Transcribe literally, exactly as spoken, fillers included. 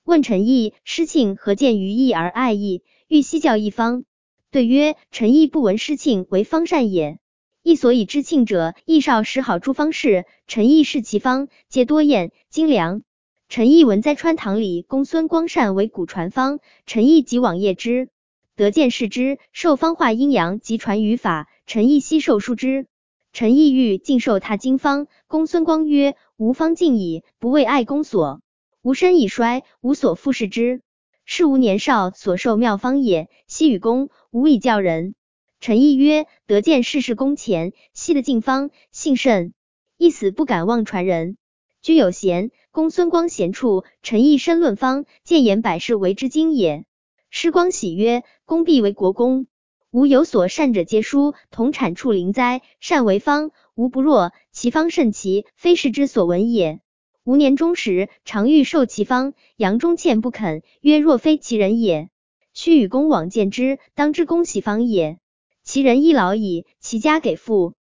问陈毅：师庆何见于义而爱义，欲西教一方？对曰：陈毅不闻师庆为方善也。义所以知庆者，义少时好诸方士，陈毅视其方，皆多艳精良。陈毅闻在川堂里公孙光善为古传方，陈毅即往谒之，得见视之，受方化阴阳及传语法，陈毅悉受书之。陈毅欲尽受他经方，公孙光曰：吾方尽矣，不为爱公所。吾身已衰，无所复视之。是吾年少所受妙方也，昔与公，吾以教人。陈毅曰：得见世事公前，悉得进方，幸甚。一死不敢忘传人。居有贤，公孙光贤处，陈毅深论方，见言百事为之精也。师光喜曰：公必为国公。吾有所善者皆书，同产处灵哉，善为方，无不若，其方甚奇，非世之所闻也。吾年中时，常欲受其方，杨忠倩不肯，曰：若非其人也，须与公往见之，当知公喜方也。其人亦老矣，其家给父。